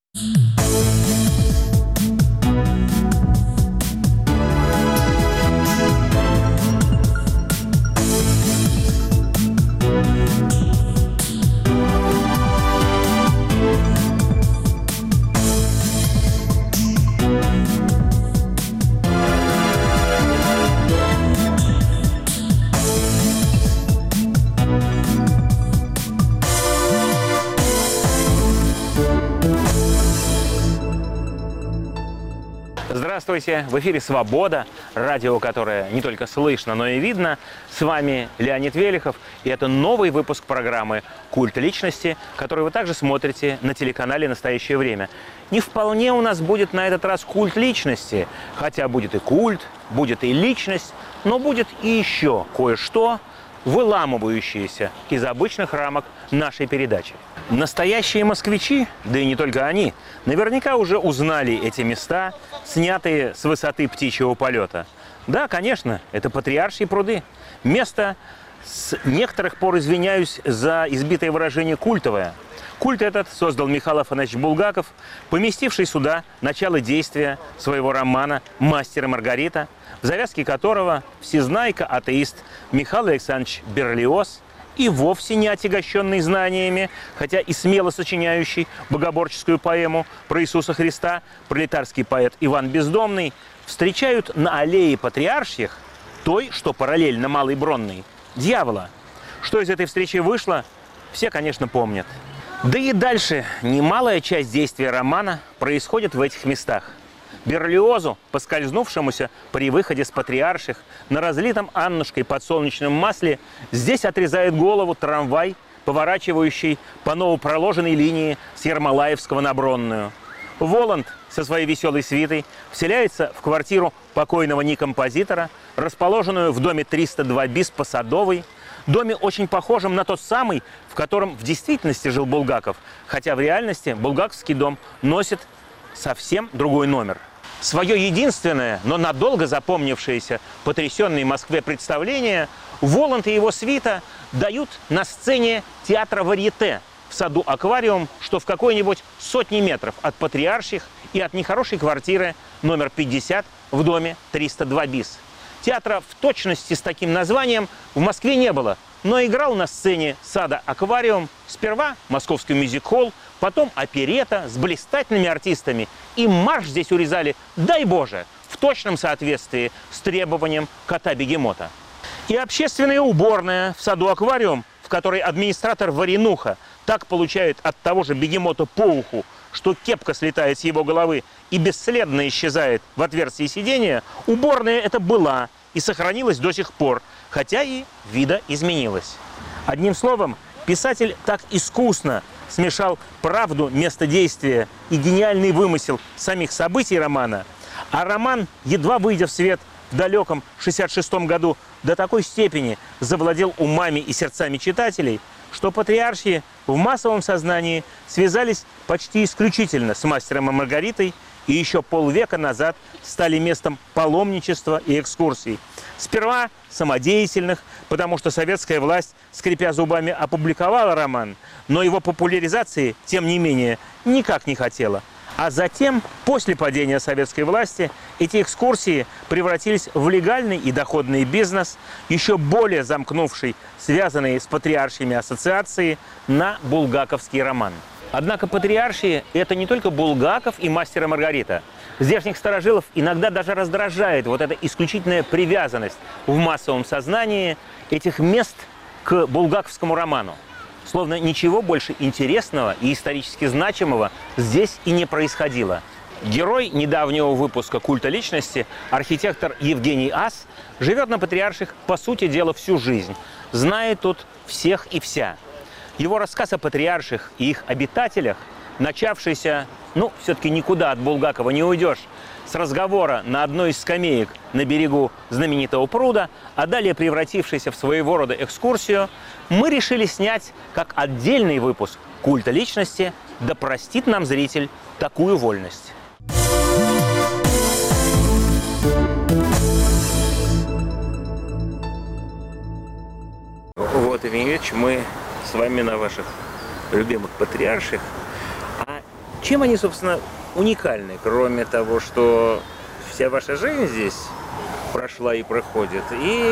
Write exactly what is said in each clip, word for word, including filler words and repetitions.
Здравствуйте! В эфире «Свобода», радио, которое не только слышно, но и видно. С вами Леонид Велихов, и это новый выпуск программы «Культ личности», который вы также смотрите на телеканале «Настоящее время». Не вполне у нас будет на этот раз культ личности, хотя будет и культ, будет и личность, но будет и еще кое-что, выламывающиеся из обычных рамок нашей передачи. Настоящие москвичи, да и не только они, наверняка уже узнали эти места, снятые с высоты птичьего полета. Да, конечно, это Патриаршие пруды. Место, с некоторых пор, извиняюсь за избитое выражение, культовое. Культ этот создал Михаил Афанасьевич Булгаков, поместивший сюда начало действия своего романа «Мастер и Маргарита», в завязке которого всезнайка-атеист Михаил Александрович Берлиоз, и вовсе не отягощенный знаниями, хотя и смело сочиняющий богоборческую поэму про Иисуса Христа, пролетарский поэт Иван Бездомный, встречают на аллее Патриарших, той, что параллельно Малой Бронной, дьявола. Что из этой встречи вышло, все, конечно, помнят. Да и дальше немалая часть действия романа происходит в этих местах. Берлиозу, поскользнувшемуся при выходе с Патриарших на разлитом Аннушкой подсолнечном масле, здесь отрезает голову трамвай, поворачивающий по новопроложенной линии с Ермолаевского на Бронную. Воланд со своей веселой свитой вселяется в квартиру покойного ни-композитора, расположенную в доме триста два bis по Садовой, доме, очень похожем на тот самый, в котором в действительности жил Булгаков, хотя в реальности булгаковский дом носит совсем другой номер. Свое единственное, но надолго запомнившееся потрясенной Москве представление Воланд и его свита дают на сцене театра «Варьете» в саду «Аквариум», что в какой-нибудь сотни метров от Патриарших и от нехорошей квартиры номер пятьдесят в доме триста два bis. Театра в точности с таким названием в Москве не было, но играл на сцене сада «Аквариум» сперва московский мюзик-холл, потом оперета с блистательными артистами, и марш здесь урезали, дай Боже, в точном соответствии с требованием кота-бегемота. И общественная уборная в саду «Аквариум», в которой администратор Варенуха так получает от того же бегемота по уху, что кепка слетает с его головы и бесследно исчезает в отверстии сидения, уборная это была и сохранилась до сих пор, хотя и видоизменилась. Одним словом, писатель так искусно смешал правду, место действия и гениальный вымысел самих событий романа, а роман, едва выйдя в свет в далеком шестьдесят шестом году, до такой степени завладел умами и сердцами читателей, что Патриаршие в массовом сознании связались почти исключительно с «Мастером и Маргаритой» и еще полвека назад стали местом паломничества и экскурсий. Сперва самодеятельных, потому что советская власть, скрипя зубами, опубликовала роман, но его популяризации, тем не менее, никак не хотела. А затем, после падения советской власти, эти экскурсии превратились в легальный и доходный бизнес, еще более замкнувший связанные с Патриаршими ассоциации на булгаковский роман. Однако Патриаршие – это не только Булгаков и «Мастер и Маргарита». Здешних старожилов иногда даже раздражает вот эта исключительная привязанность в массовом сознании этих мест к булгаковскому роману. Словно ничего больше интересного и исторически значимого здесь и не происходило. Герой недавнего выпуска «Культа личности», архитектор Евгений Ас, живет на Патриарших, по сути дела, всю жизнь, знает тут всех и вся. Его рассказ о Патриарших и их обитателях, начавшийся, ну, все-таки никуда от Булгакова не уйдешь, с разговора на одной из скамеек на берегу знаменитого пруда, а далее превратившийся в своего рода экскурсию, мы решили снять как отдельный выпуск «Культа личности», да простит нам зритель такую вольность. Вот, Евгений Ильич, мы с вами на ваших любимых Патриарших. А Чем они, собственно, уникальны, кроме того, что вся ваша жизнь здесь прошла и проходит,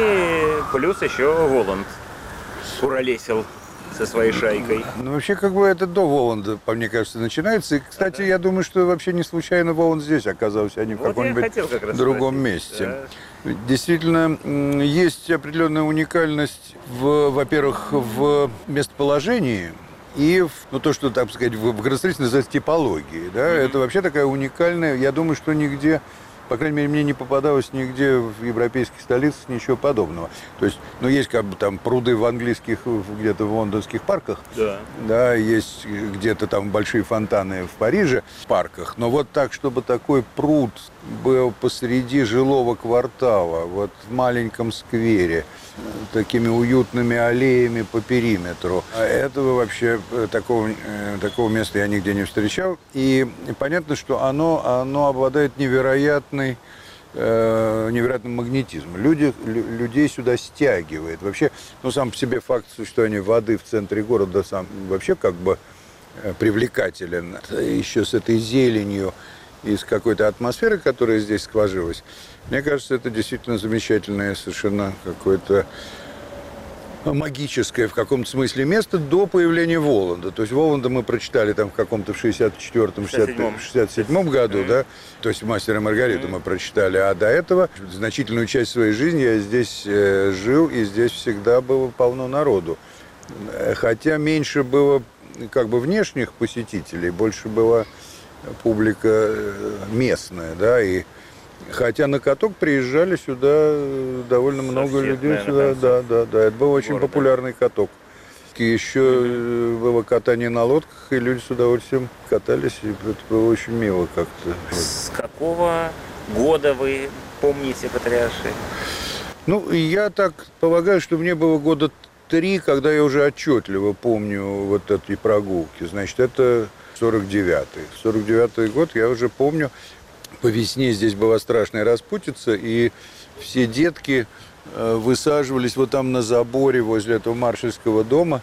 и плюс еще Воланд куролесил со своей шайкой. Ну, вообще, как бы это до Воланда, по мне кажется, начинается. И, кстати, ага. я думаю, что вообще не случайно Воланд здесь оказался, а не в вот каком-нибудь другом спросить. месте. Да. Действительно, есть определенная уникальность, в, во-первых, в местоположении и в, ну, то, что, так сказать, в, в градостроительстве называется типологией. Да? Mm-hmm. Это вообще такая уникальная, я думаю, что нигде... По крайней мере, мне не попадалось нигде в европейских столицах ничего подобного. То есть, ну, есть как бы там пруды в английских, где-то в лондонских парках. Да. Да, есть где-то там большие фонтаны в Париже, в парках. Но вот так, чтобы такой пруд был посреди жилого квартала, вот в маленьком сквере, такими уютными аллеями по периметру. Этого вообще, такого, такого места я нигде не встречал. И понятно, что оно, оно обладает невероятной, э, невероятным магнетизмом. Люди, лю, людей сюда стягивает. Вообще, ну, сам по себе факт существования воды в центре города сам вообще как бы привлекателен. Еще с этой зеленью и с какой-то атмосферой, которая здесь скважилась. Мне кажется, это действительно замечательное, совершенно какое-то магическое в каком-то смысле место до появления Воланда. То есть Воланда мы прочитали там в каком-то в шестьдесят четвёртом — шестьдесят седьмом году, mm-hmm. да, то есть «Мастера и Маргариту» mm-hmm. мы прочитали, а до этого значительную часть своей жизни я здесь э, жил, и здесь всегда было полно народу. Хотя меньше было как бы внешних посетителей, больше была публика местная, да, и хотя на каток приезжали сюда довольно Со много всех, людей. Наверное, сюда, да, да, да. Это был очень города. популярный каток. И еще mm-hmm. было катание на лодках, и люди с удовольствием катались, и это было очень мило как-то. С какого года вы помните Патриарши? Ну, я так полагаю, что мне было года три, когда я уже отчетливо помню вот эти прогулки. Значит, это сорок девятый. сорок девятый год я уже помню. По весне здесь была страшная распутица, и все детки высаживались вот там на заборе возле этого маршальского дома.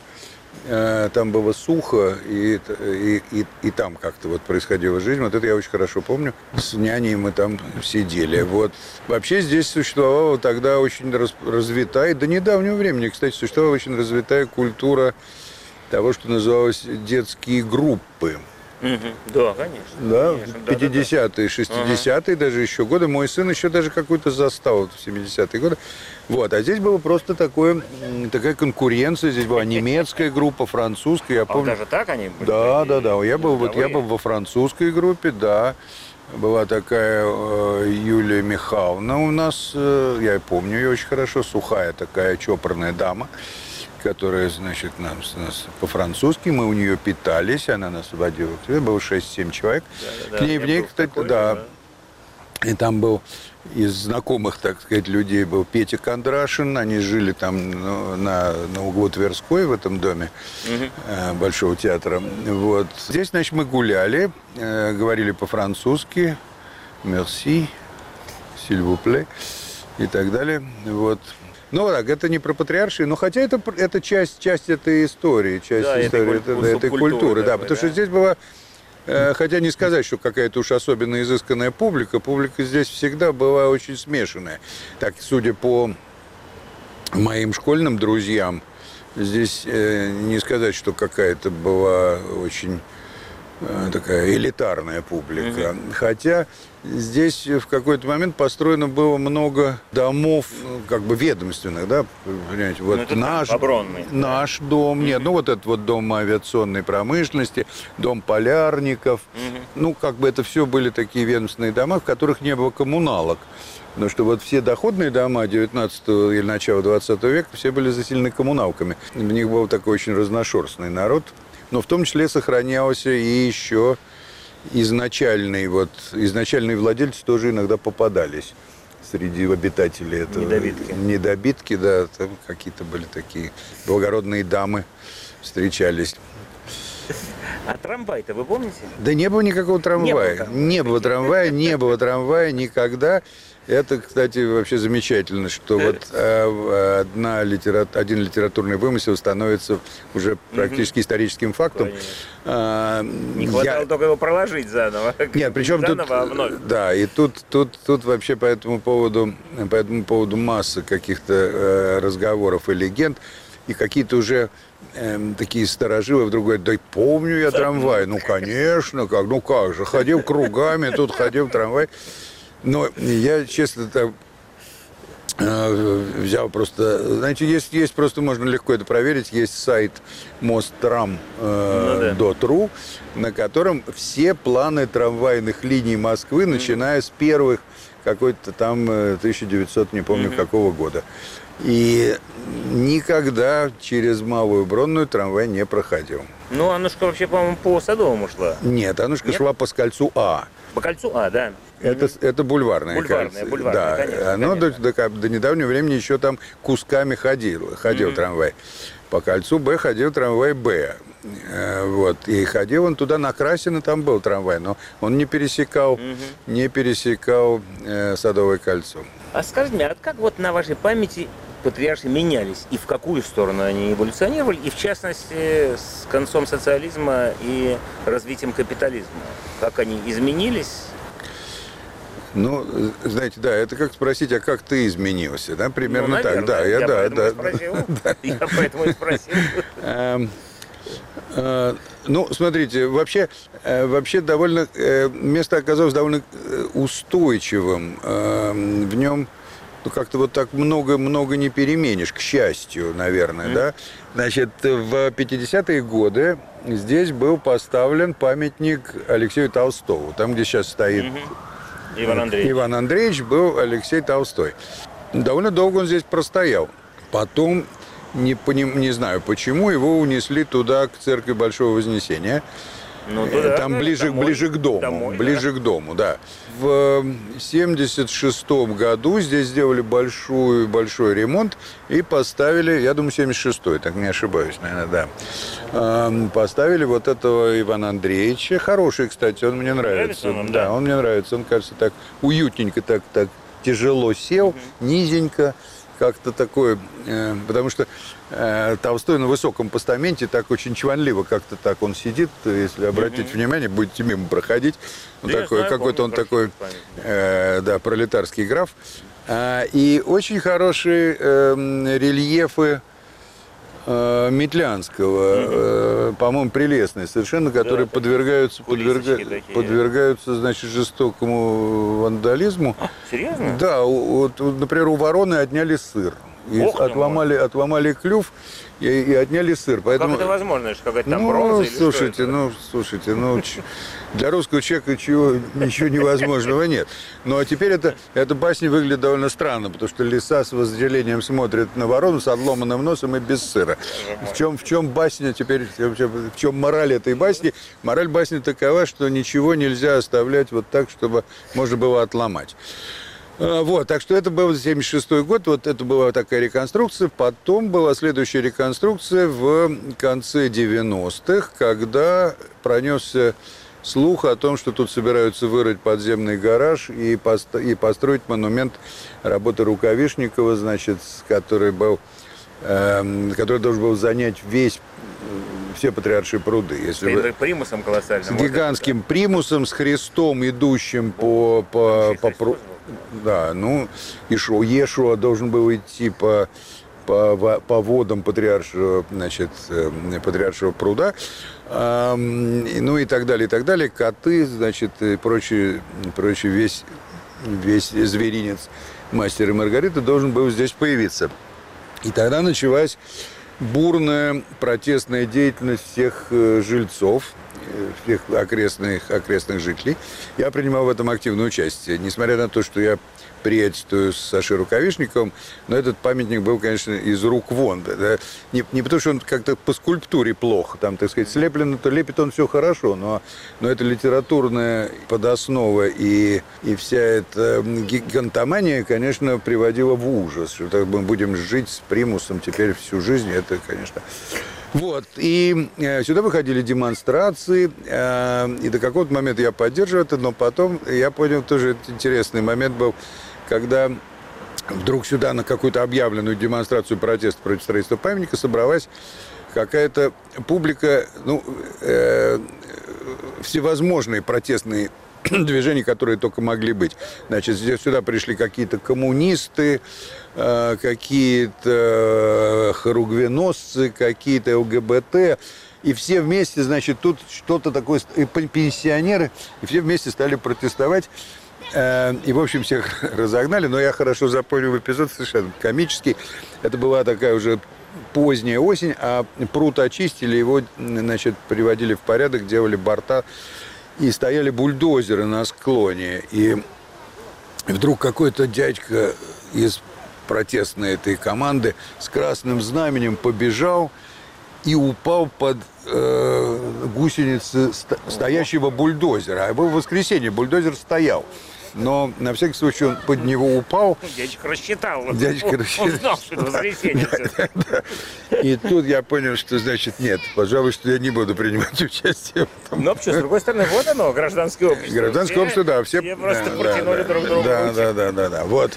Там было сухо, и, и, и, и там как-то вот происходила жизнь. Вот это я очень хорошо помню. С няней мы там сидели. Вот. Вообще здесь существовала тогда очень развитая, до недавнего времени, кстати, существовала очень развитая культура того, что называлось детские группы. Угу. Да, конечно. Да, конечно. пятидесятые, шестидесятые, ага. даже еще годы. Мой сын еще даже какую-то застал в семидесятые годы. Вот. А здесь было просто такое, такая конкуренция. Здесь была немецкая группа, французская. Я а помню... даже так они были? Да, да, да. Я был, вот, я был во французской группе, да. Была такая э, Юлия Михайловна у нас, э, я помню ее очень хорошо, сухая такая чопорная дама, которая, значит, нам, нас по-французски, мы у нее питались, она нас водила. Было шесть-семь человек. Да, да, К ней в ней, кстати, такой, да. да. И там был из знакомых, так сказать, людей был Петя Кондрашин. Они жили там ну, на, на углу Тверской в этом доме угу. э, Большого театра. Вот. Здесь, значит, мы гуляли, э, говорили по-французски. Merci, s'il vous plaît и так далее. Вот. Ну, так, это не про патриаршию, но хотя это, это часть, часть этой истории, часть да, истории этой, этой, этой культуры. Да, потому да? что здесь была, э, хотя не сказать, что какая-то уж особенно изысканная публика, публика здесь всегда была очень смешанная. Так, судя по моим школьным друзьям, здесь э, не сказать, что какая-то была очень э, такая элитарная публика. Mm-hmm. Хотя здесь в какой-то момент построено было много домов, как бы ведомственных, да, понимаете, вот ну, наш, наш да. дом, mm-hmm. нет, ну вот этот вот дом авиационной промышленности, дом полярников, mm-hmm. ну как бы это все были такие ведомственные дома, в которых не было коммуналок. Потому что вот все доходные дома девятнадцатого или начала двадцатого века все были заселены коммуналками. В них был такой очень разношерстный народ, но в том числе сохранялся и еще изначальные, вот, изначальные владельцы тоже иногда попадались среди обитателей этого. Недобитки. Недобитки, да, там какие-то были такие благородные дамы встречались. А трамвай-то вы помните? Да не было никакого трамвая. Не было трамвая, не было трамвая, не было трамвая никогда. Это, кстати, вообще замечательно, что вот э, одна литера... один литературный вымысел становится уже практически историческим фактом. А, Не хватало я... только его проложить заново. Нет, причем заново, тут, а вновь. Да, и тут, тут, тут вообще по этому поводу, по этому поводу масса каких-то э, разговоров и легенд, и какие-то уже э, такие старожилы вдруг говорят: да помню я трамвай. Ну, конечно, как, ну как же, ходил кругами, тут ходил трамвай. Но я, честно, так, э, взял просто... Знаете, есть, есть просто, можно легко это проверить, есть сайт мосттрам точка ру, на котором все планы трамвайных линий Москвы, начиная с первых какой-то там тысяча девятисотого, не помню, mm-hmm. какого года. И никогда через Малую Бронную трамвай не проходил. Ну, Аннушка вообще, по-моему, по Садовому шла. Нет, Аннушка Нет? шла по кольцу А. По кольцу А, да. Это, это бульварное, бульварное кольцо. Бульварное, да. конечно. Оно конечно. До, до, до недавнего времени еще там кусками ходил, ходил mm-hmm. трамвай. По кольцу Б ходил трамвай Б. Вот. И ходил он туда на Красино, там был трамвай, но он не пересекал, mm-hmm. не пересекал э, Садовое кольцо. А скажите мне, а как вот на вашей памяти патриарши менялись, и в какую сторону они эволюционировали, и в частности с концом социализма и развитием капитализма? Как они изменились? Ну, знаете, да, это как спросить, а как ты изменился, да, примерно ну, наверное, так, да, я, я да, поэтому да, и спросил, я поэтому и спросил. Ну, смотрите, вообще, вообще довольно, место оказалось довольно устойчивым, в нем ну, как-то вот так много-много не переменишь, к счастью, наверное, mm-hmm. да. Значит, в пятидесятые годы здесь был поставлен памятник Алексею Толстому, там, где сейчас стоит mm-hmm. Иван Андреевич. Иван Андреевич, был Алексей Толстой. Довольно долго он здесь простоял. Потом, не, не знаю почему, его унесли туда, к церкви Большого Вознесения. Ну, туда, там ближе, домой, ближе к дому, домой, ближе да. к дому, да. В семьдесят шестом году здесь сделали большой, большой ремонт и поставили, я думаю, семьдесят шестой, так не ошибаюсь, наверное, да. Поставили вот этого Ивана Андреевича. Хороший, кстати, он мне нравится. Нравится он, да, да, он мне нравится. Он, кажется, так уютненько, так, так тяжело сел, угу. низенько. Как-то такое, э, потому что э, Толстой на высоком постаменте так очень чванливо как-то так он сидит, если обратить mm-hmm. внимание, будете мимо проходить, он да, такой, какой-то он такой, э, да, пролетарский граф, а, и очень хорошие э, рельефы э, Метлянского, mm-hmm. э, по-моему, прелестные совершенно, которые да, подвергаются, подверга... подвергаются, значит, жестокому вандализму. А, серьезно? Да, вот, например, у вороны отняли сыр. И отломали, отломали клюв и, и отняли сыр. Поэтому... Как это возможно? Что какая-то там ну, бронза? Слушайте, или ну, слушайте, ну, для русского человека чего, ничего невозможного нет. Ну, а теперь это, эта басня выглядит довольно странно, потому что лиса с вожделением смотрит на ворону с отломанным носом и без сыра. В чем, в чем басня теперь, в чем мораль этой басни? Мораль басни такова, что ничего нельзя оставлять вот так, чтобы можно было отломать. Вот, так что это был семьдесят шестой год, вот это была такая реконструкция. Потом была следующая реконструкция в конце девяностых, когда пронесся слух о том, что тут собираются вырыть подземный гараж и, пост- и построить монумент работы Рукавишникова, значит, который был, э, который должен был занять весь все Патриаршие пруды. Если вы... примусом колоссальным. С гигантским вот примусом, с Христом, идущим по, по, по, по да, ну, Ишо, Ешуа должен был идти по, по, по водам Патриаршего, значит, Патриаршего пруда, а, ну и так далее, и так далее. Коты, значит, и прочий, прочий весь, весь зверинец Мастера и Маргариты должен был здесь появиться. И тогда началась бурная протестная деятельность всех жильцов, всех окрестных, окрестных жителей. Я принимал в этом активное участие. Несмотря на то, что я приятельствую с Сашей Рукавишниковым, но этот памятник был, конечно, из рук вон. Да? Не, не потому, что он как-то по скульптуре плохо, там, так сказать, слеплено, то лепит он все хорошо, но, но это литературная подоснова и, и вся эта гигантомания, конечно, приводила в ужас, что так мы будем жить с примусом теперь всю жизнь, это, конечно... Вот, и э, сюда выходили демонстрации, э, и до какого-то момента я поддерживал это, но потом я понял, тоже интересный момент был, когда вдруг сюда на какую-то объявленную демонстрацию протеста против строительства памятника собралась какая-то публика, ну, э, всевозможные протестные движения, которые только могли быть. Значит, здесь сюда пришли какие-то коммунисты, э, какие-то хоругвеносцы, какие-то ЛГБТ. И все вместе, значит, тут что-то такое, и пенсионеры, и все вместе стали протестовать. И, в общем, всех разогнали. Но я хорошо запомнил эпизод, совершенно комический. Это была такая уже поздняя осень, а пруд очистили, его, значит, приводили в порядок, делали борта. И стояли бульдозеры на склоне. И вдруг какой-то дядька из протестной этой команды с красным знаменем побежал и упал под э, гусеницы стоящего бульдозера. А было воскресенье, бульдозер стоял. Но на всякий случай он под него упал. Дядечка рассчитал. Дядечка рассчитал. Он знал, что это воскресенье. Да, да, да. И тут я понял, что, значит, нет, пожалуй, что я не буду принимать участие в этом. Но почему, с другой стороны, вот оно, гражданское общество. Гражданское все, общество, да. Все, все просто да, протянули да, друг другу да, ручки. да, да, да, да, вот.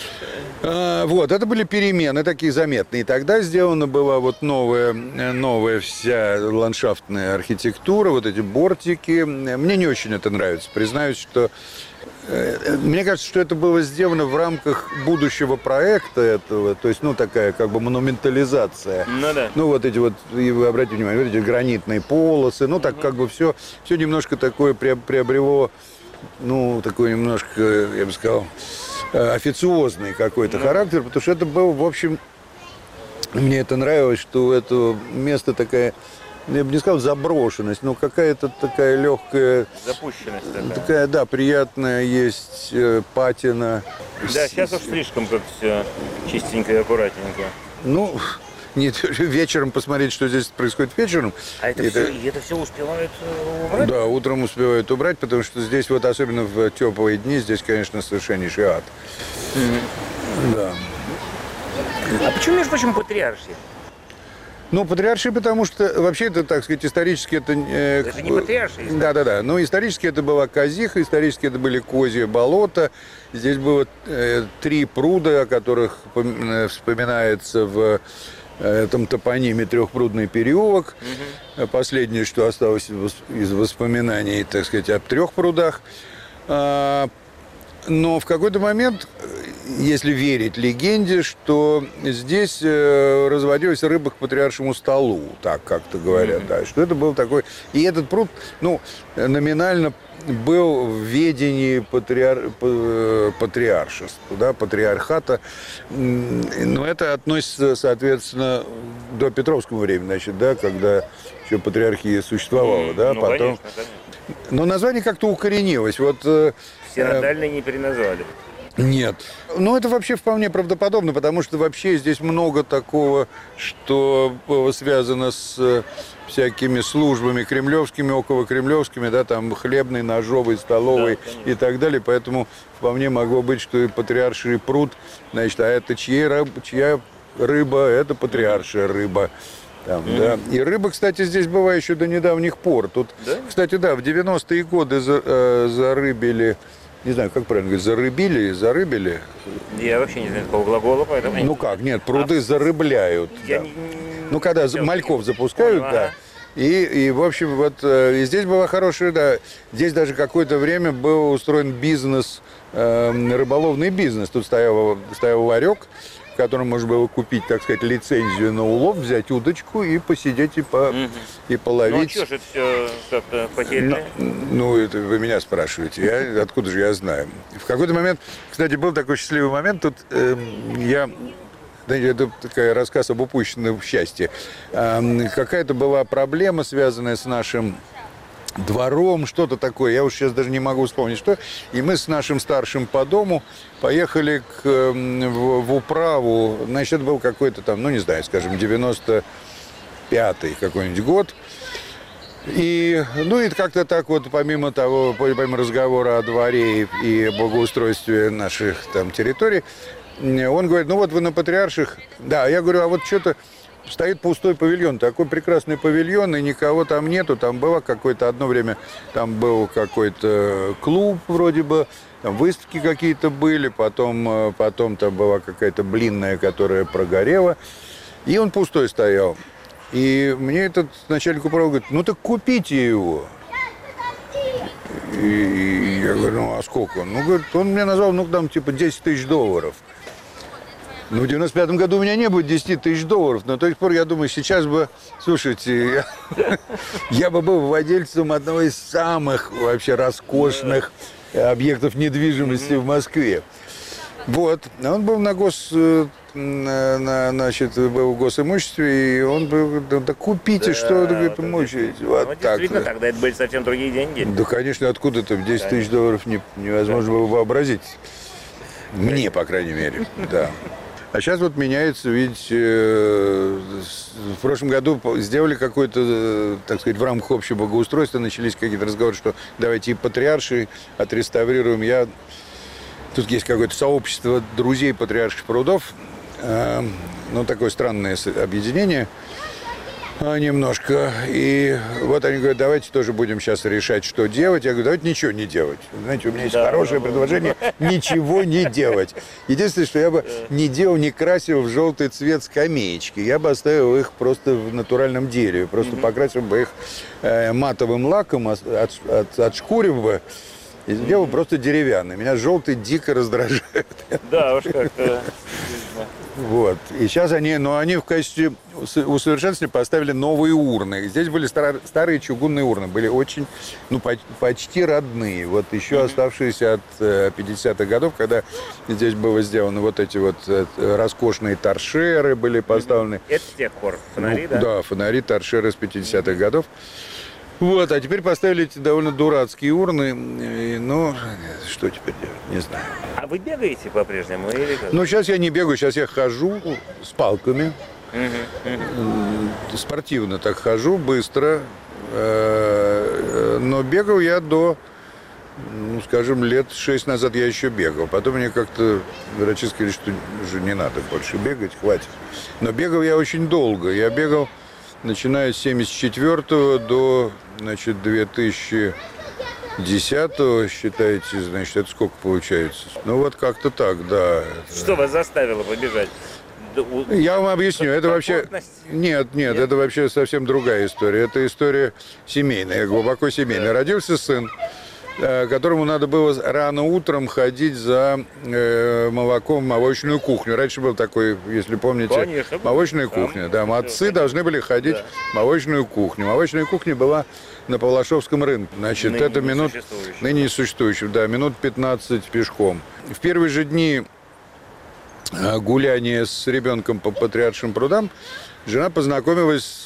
А, вот, это были перемены такие заметные. И тогда сделана была вот новая, новая вся ландшафтная архитектура, вот эти бортики. Мне не очень это нравится. Признаюсь, что мне кажется, что это было сделано в рамках будущего проекта этого, то есть, ну, такая как бы монументализация. Ну, да. Ну, вот эти вот, и вы обратите внимание, вот эти гранитные полосы, ну, так как бы все, все немножко такое приобрело, ну, такой немножко, я бы сказал, официозный какой-то характер, потому что это был, в общем, мне это нравилось, что это место такая... Я бы не сказал заброшенность, но какая-то такая легкая... Запущенность такая. Такая, да, приятная есть э, патина. Да, сейчас уж слишком как все чистенько и аккуратненько. Ну, нет, вечером посмотреть, что здесь происходит вечером. А это, это... Все, и это все успевают убрать? Да, утром успевают убрать, потому что здесь вот, особенно в теплые дни, здесь, конечно, совершеннейший ад. Mm-hmm. Да. А почему, между прочим, патриаршия? Ну, патриаршия, потому что, вообще, это, так сказать, исторически это... Э, это не патриаршия. Да-да-да. Но исторически это была Казиха, исторически это были Козье болото. Здесь было э, три пруда, о которых вспоминается в э, этом топониме трехпрудный переулок. Угу. Последнее, что осталось из воспоминаний, так сказать, об трех прудах. А, но в какой-то момент, если верить легенде, что здесь э, разводилась рыба к патриаршему столу, так как-то говорят, mm-hmm. да, что это был такой... И этот пруд, ну, номинально был в ведении патриар... патриаршества, да, патриархата, но это относится, соответственно, до Петровского времени, значит, да, когда еще патриархия существовала, mm-hmm. да, ну, потом... Конечно, конечно. Но название как-то укоренилось, вот... Синодальный не переназвали. Нет. Ну, это вообще вполне правдоподобно, потому что вообще здесь много такого, что связано с всякими службами кремлевскими, околокремлевскими, да, там хлебный, ножовый, столовый, да, и так далее. Поэтому вполне могло быть, что и патриарший пруд, значит, а это чья, чья рыба, это патриаршая рыба. Там, mm-hmm. да. И рыба, кстати, здесь была еще до недавних пор. Тут, да? Кстати, да, в девяностые годы за, э, зарыбили, не знаю, как правильно говорить, зарыбили, зарыбили. Я вообще не знаю такого глагола, поэтому... Ну как, нет, пруды а, зарыбляют. Я да. не, ну, когда я мальков запускают, понял, да. Ага. И, и, в общем, вот и здесь была хорошая, да, здесь даже какое-то время был устроен бизнес, э, рыболовный бизнес. Тут стоял, стоял ларек, в котором можно было купить, так сказать, лицензию на улов, взять удочку и посидеть и, по, угу. и половить. Ну, а что же это все как-то потеряно? Ну, ну, это вы меня спрашиваете, я, откуда же я знаю. В какой-то момент, кстати, был такой счастливый момент, тут э, я... Это такой рассказ об упущенном счастье. Э, какая-то была проблема, связанная с нашим двором, что-то такое, я уж сейчас даже не могу вспомнить, что. И мы с нашим старшим по дому поехали к, в, в управу, значит, это был какой-то там, ну, не знаю, скажем, девяносто пятый какой-нибудь год. И, ну, и как-то так вот, помимо того, помимо разговора о дворе и благоустройстве наших там территорий, он говорит, ну, вот вы на Патриарших, да, я говорю, а вот что-то стоит пустой павильон, такой прекрасный павильон, и никого там нету. Там было какое-то одно время, там был какой-то клуб вроде бы, там выставки какие-то были, потом, потом там была какая-то блинная, которая прогорела, и он пустой стоял. И мне этот начальник управы говорит, ну так купите его. И я говорю, ну а сколько? Ну, говорит, он мне назвал, ну там типа десять тысяч долларов. Ну, в девяносто пятом году у меня не будет десять тысяч долларов, но до тех пор, я думаю, сейчас бы, слушайте, я, я бы был владельцем одного из самых вообще роскошных объектов недвижимости в Москве. Вот, он был на гос, на, на, значит, был в госимуществе, и он был, да, да купите, да, что вы, говорит, мучаете. Вот, вот так. Действительно, тогда это были совсем другие деньги. Да, конечно, откуда-то десять тысяч долларов не, невозможно было вообразить. Мне, по крайней мере, да. А сейчас вот меняется, видите, в прошлом году сделали какой-то, так сказать, в рамках общего благоустройства, начались какие-то разговоры, что давайте и Патриарший отреставрируем. Я... Тут есть какое-то сообщество друзей Патриарших прудов, ну, такое странное объединение немножко. И вот они говорят, давайте тоже будем сейчас решать, что делать. Я говорю, давайте ничего не делать. Знаете, у меня есть да, хорошее да, предложение да. ничего не делать. Единственное, что я бы не делал, не красил в желтый цвет скамеечки. Я бы оставил их просто в натуральном дереве. Просто mm-hmm. покрасил бы их э, матовым лаком, от, от, отшкурил бы. И сделал mm-hmm. просто деревянный. Меня желтый дико раздражает. Да, уж как-то... Вот. И сейчас они, но они в качестве усовершенствования поставили новые урны. Здесь были старые, старые чугунные урны, были очень, ну, почти родные. Вот еще mm-hmm. оставшиеся от э, пятидесятых годов, когда здесь было сделано вот эти вот э, роскошные торшеры были поставлены. Mm-hmm. Это с тех пор фонари, ну, да? Да, фонари, торшеры с пятидесятых mm-hmm. годов. Вот, а теперь поставили эти довольно дурацкие урны. И, ну, что теперь делать, не знаю. А вы бегаете по-прежнему? Или как? Ну, сейчас я не бегаю, сейчас я хожу с палками. Uh-huh, uh-huh. Спортивно так хожу, быстро. Но бегал я до, ну, скажем, лет шесть назад я еще бегал. Потом мне как-то врачи сказали, что уже не надо больше бегать, хватит. Но бегал я очень долго. Я бегал, начиная с семьдесят четвёртого до, значит, две тысячи десятого, считаете, значит, это сколько получается? Ну, вот как-то так, да. Что вас заставило побежать? Я вам объясню, это вообще... Нет, нет, нет, это вообще совсем другая история. Это история семейная, глубоко семейная. Родился сын, которому надо было рано утром ходить за э, молоком в молочную кухню. Раньше был такой, если помните, конечно, молочная кухня. Да, отцы должны были ходить да. в молочную кухню. Молочная кухня была на Палашовском рынке. Значит, ныне это минут... Ныне не существующим, да, минут пятнадцать пешком. В первые же дни гуляния с ребенком по Патриаршим прудам жена познакомилась с,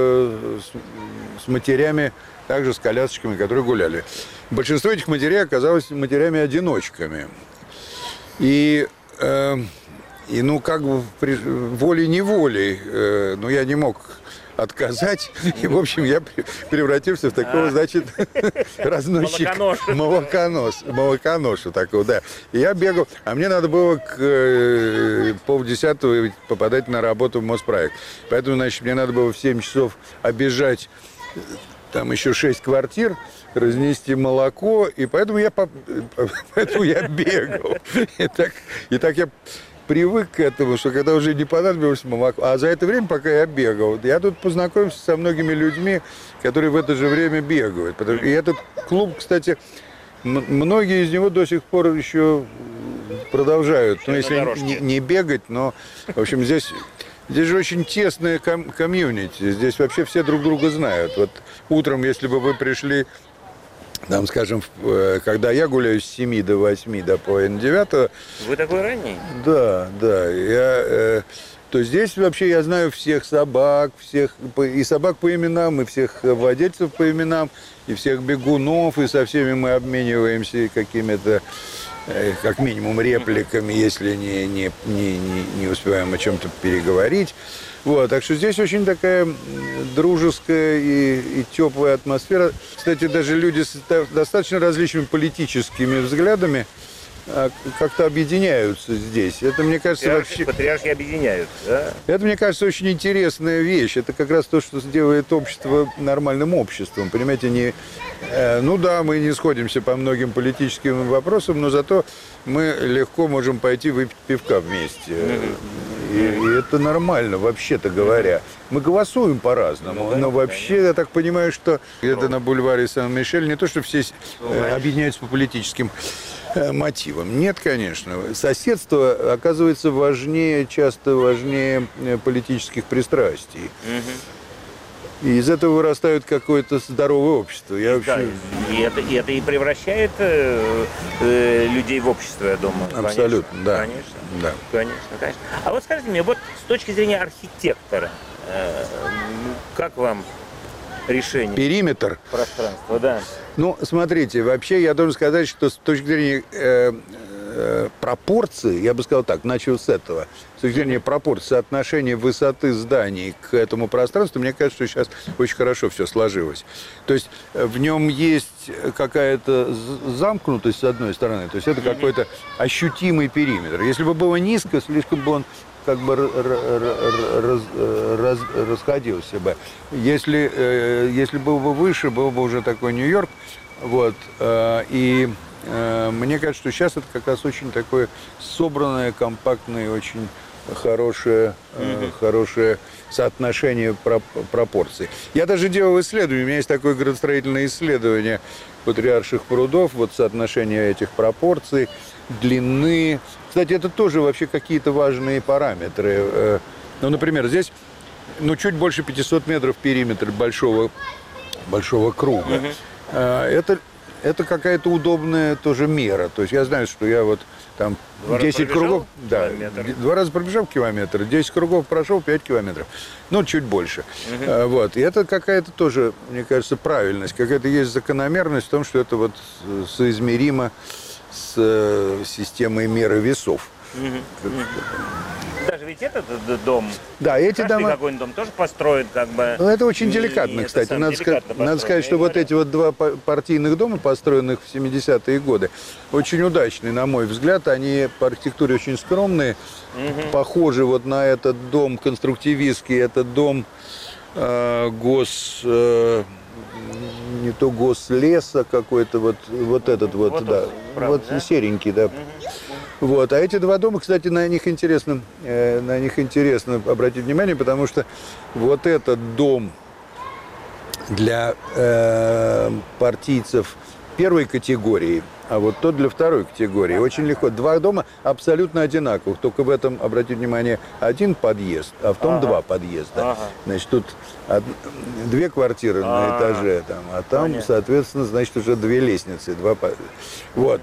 с матерями, также с колясочками, которые гуляли. Большинство этих матерей оказалось матерями-одиночками. И, э, и ну, как бы волей-неволей, э, ну, я не мог отказать. И, в общем, я превратился в такого, а. значит, разносчика. Молоконос. Молоконоша такого, да. И я бегал. А мне надо было к э, полдесятого попадать на работу в Моспроект. Поэтому, значит, мне надо было в семь часов обижать там еще шесть квартир, разнести молоко, и поэтому я, поэтому я бегал. И так, и так я привык к этому, что когда уже не понадобилось молоко. А за это время, пока я бегал, я тут познакомился со многими людьми, которые в это же время бегают. И этот клуб, кстати, многие из него до сих пор еще продолжают. Ну, если не, не бегать, но, в общем, здесь... Здесь же очень тесная ком- комьюнити, здесь вообще все друг друга знают. Вот утром, если бы вы пришли, там, скажем, когда я гуляю с семи до восьми, до половины девятого... Вы такой ранний? Да, да. Я, э, то здесь вообще я знаю всех собак, всех, и собак по именам, и всех владельцев по именам, и всех бегунов, и со всеми мы обмениваемся какими-то... как минимум репликами, если не, не, не, не успеваем о чем-то переговорить. Вот, так что здесь очень такая дружеская и, и теплая атмосфера. Кстати, даже люди с достаточно различными политическими взглядами как-то объединяются здесь. Это, мне кажется, Патриархи, вообще... патриархи объединяют, да? Это, мне кажется, очень интересная вещь. Это как раз то, что делает общество нормальным обществом. Понимаете, не... Ну да, мы не сходимся по многим политическим вопросам, но зато мы легко можем пойти выпить пивка вместе. Mm-hmm. И, и это нормально, вообще-то говоря. Мы голосуем по-разному, ну, но вообще, я так понимаю, что где-то на бульваре Сан-Мишель не то, что все э, объединяются по политическим э, мотивам. Нет, конечно. Соседство оказывается важнее, часто важнее э, политических пристрастий. И из этого вырастает какое-то здоровое общество. Я вообще... Да, и, это, и это и превращает э, э, людей в общество, я думаю. Абсолютно, конечно, да. Конечно, да. Конечно, конечно. А вот скажите мне, вот с точки зрения архитектора, э, как вам решение? Периметр. Пространства, да. Ну, смотрите, вообще я должен сказать, что с точки зрения э, э, пропорции, я бы сказал так, начал с этого, с точки зрения пропорции, соотношения высоты зданий к этому пространству, мне кажется, что сейчас очень хорошо все сложилось. То есть в нем есть какая-то замкнутость с одной стороны, то есть это какой-то ощутимый периметр. Если бы было низко, слишком бы он как бы раз, раз, расходился бы. Если, э, если был бы выше, был бы уже такой Нью-Йорк. Вот, э, и э, мне кажется, что сейчас это как раз очень такое собранное, компактное, очень хорошее, э, хорошее соотношение проп пропорций. Я даже делал исследование, у меня есть такое градостроительное исследование Патриарших прудов, вот соотношение этих пропорций, длины. Кстати, это тоже вообще какие-то важные параметры. Ну, например, здесь ну, чуть больше пятисот метров периметр большого, большого круга. Uh-huh. Это, это какая-то удобная тоже мера. То есть я знаю, что я вот там два десять кругов... Да, два раза пробежал километр, десять кругов прошел, пять километров. Ну, чуть больше. Uh-huh. Вот. И это какая-то тоже, мне кажется, правильность. Какая-то есть закономерность в том, что это вот соизмеримо с э, системой меры весов. Угу. Даже ведь этот дом, да, эти дома, какой-нибудь дом тоже построен как бы... Ну, это очень деликатно, и, кстати. Надо, деликатно ска... Надо сказать, что вот эти вот два партийных дома, построенных в семидесятые годы, очень удачные, на мой взгляд. Они по архитектуре очень скромные, угу. Похожи вот на этот дом конструктивистский, этот дом э, гос... Э, не то гослеса какой-то, вот, вот этот вот, вот да, правда, вот да? Серенький, да. Угу. Вот, а эти два дома, кстати, на них интересно, э, на них интересно обратить внимание, потому что вот этот дом для э, партийцев первой категории, а вот тот для второй категории. Очень легко. Два дома абсолютно одинаковых, только в этом, обратите внимание, один подъезд, а в том ага. два подъезда. Ага. Значит, тут од... две квартиры ага. на этаже, там, а там, понятно. Соответственно, значит, уже две лестницы. Два... Вот.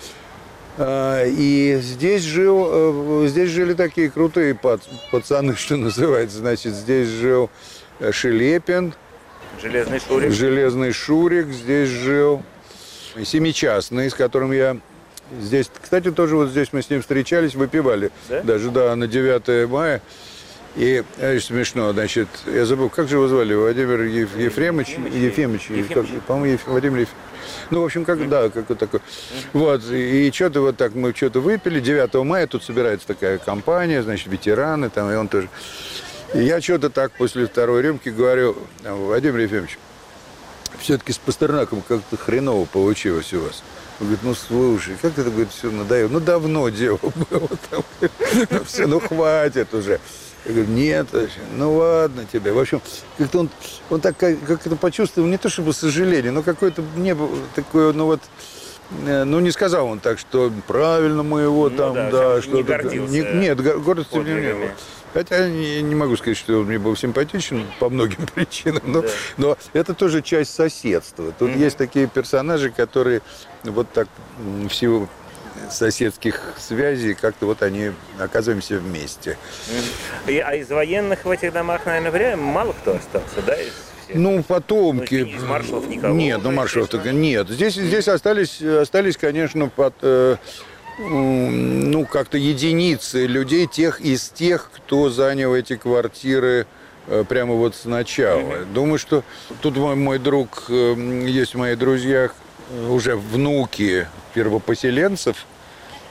И здесь, жил, здесь жили такие крутые пацаны, что называется. Значит, здесь жил Шелепин. Железный Шурик. Железный Шурик здесь жил. Семичастный, с которым я здесь, кстати, тоже вот здесь мы с ним встречались, выпивали, да? Даже, да, на девятое мая. И, очень смешно, значит, я забыл, как же его звали, Владимир Еф... Ефремович, Ефимович, по-моему, Владимир Ефимович. Ну, в общем, как, да, как такой. Вот, и, и что-то вот так мы что-то выпили, девятого мая тут собирается такая компания, значит, ветераны там, и он тоже. И я что-то так после второй рюмки говорю: Владимир Ефимович, все-таки с Пастернаком как-то хреново получилось у вас. Он говорит: ну слушай, как это, говорит, все надоело. Ну давно дело было там. Ну все, ну хватит уже. Я говорю: нет, ну ладно тебе. В общем, как-то он, он так как-то почувствовал, не то чтобы сожаление, но какое-то не было такое, ну вот, ну не сказал он так, что правильно мы его ну, там, да, да что-то. Не гордился. Не, нет, гордости не было. Хотя не, не могу сказать, что он мне был симпатичен по многим причинам, но, да. но это тоже часть соседства. Тут mm-hmm. есть такие персонажи, которые вот так в силу соседских связей как-то вот они оказываемся вместе. Mm-hmm. И, а из военных в этих домах, наверное, мало кто остался, да? Из всех? Ну, потомки. Ну, из маршалов никого. Нет, ну маршалов только нет. Здесь, mm-hmm. здесь остались, остались, конечно, под... Э, ну, как-то единицы людей, тех из тех, кто занял эти квартиры э, прямо вот сначала. Mm-hmm. Думаю, что тут мой, мой друг, э, есть мои друзья, уже внуки первопоселенцев,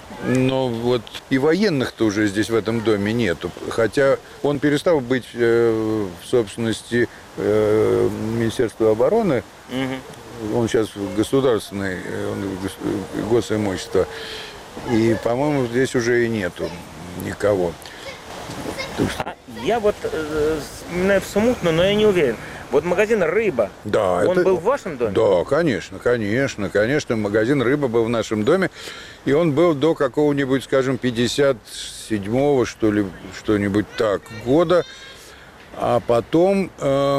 Но вот и военных-то уже здесь в этом доме нету. Хотя он перестал быть э, в собственности э, Министерства обороны. Угу. Он сейчас государственный, он госимущество. И, по-моему, здесь уже и нету никого. А я вот э, вспоминаю смутно, но я не уверен. Вот магазин «Рыба», да, он это... был в вашем доме? Да, конечно, конечно, конечно. Магазин «Рыба» был в нашем доме. И он был до какого-нибудь, скажем, пятьдесят седьмого, что ли, что-нибудь так, года. А потом, э,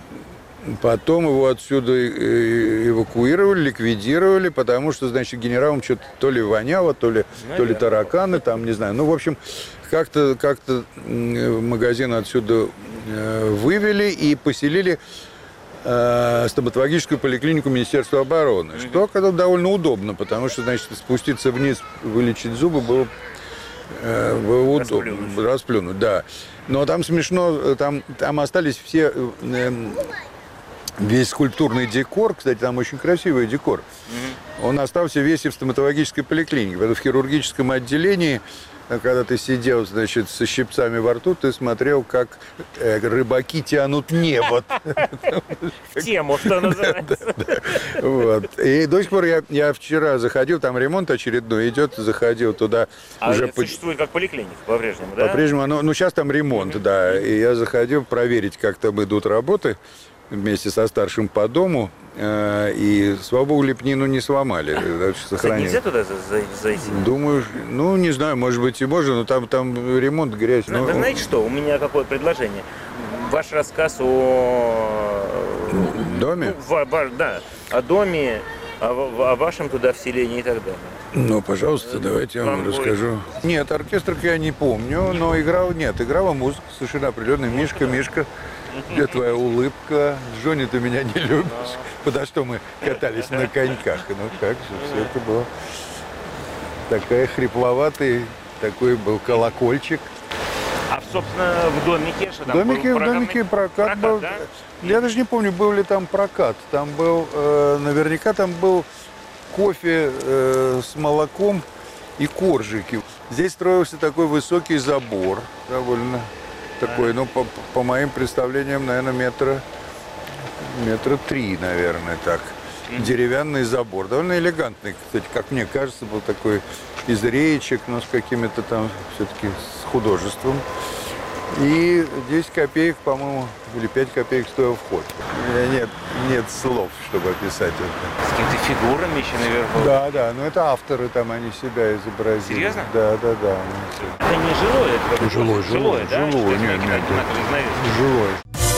потом его отсюда эвакуировали, ликвидировали, потому что, значит, генералам что-то то ли воняло, то ли, то ли тараканы, там, не знаю. Ну, в общем, как-то как-то магазин отсюда вывели и поселили э, стоматологическую поликлинику Министерства обороны. Mm-hmm. Что когда довольно удобно, потому что, значит, спуститься вниз, вылечить зубы было, э, было удобно. Расплюнуть. Расплюнуть, да. Но там смешно, там, там остались все... Э, весь скульптурный декор, кстати, там очень красивый декор, mm-hmm. он остался весь и в стоматологической поликлинике. В хирургическом отделении, когда ты сидел, значит, со щипцами во рту, ты смотрел, как э, рыбаки тянут небо. Тему, что называется. Вот. И до сих пор я, я вчера заходил, там ремонт очередной идет, заходил туда. А уже это по... существует как поликлиника по-прежнему, да? По-прежнему, ну, ну сейчас там ремонт, mm-hmm. да. И я заходил проверить, как там идут работы вместе со старшим по дому. И, слава богу, лепнину не сломали. Кстати, нельзя туда зайти? Думаю, ну, не знаю, может быть и можно, но там, там ремонт, грязь. Вы но... знаете что, у меня какое предложение? Ваш рассказ о... Доме? Ну, в, да, о доме, о, о вашем туда вселении и так далее. Ну, пожалуйста, давайте я вам, вам расскажу. Будет... Нет, оркестр я не помню, но играл, нет, играла музыка совершенно определенная. Мишка, Мишка. Где твоя улыбка? Джонни, ты меня не любишь? Подо что мы катались на коньках? Ну как же, все это было. Такая хрипловатый, такой был колокольчик. А, собственно, в домике что там? В домике, был в домике прокат, прокат был. Да? Я даже не помню, был ли там прокат. Там был, э, наверняка там был кофе э, с молоком и коржики. Здесь строился такой высокий забор, довольно... Такой, ну, по, по моим представлениям, наверное, метра, метра три, наверное, так. Mm-hmm. Деревянный забор. Довольно элегантный, кстати, как мне кажется, был такой из реечек, но с какими-то там все-таки с художеством. И десять копеек, по-моему, или пять копеек стоил вход. У меня нет, нет слов, чтобы описать это. С какими-то фигурами еще наверху? Да, да, но это авторы там, они себя изобразили. Серьезно? Да, да, да. Это не жилое? Это жилое, жилое, да? жилое, нет, нет, нет. Жилое.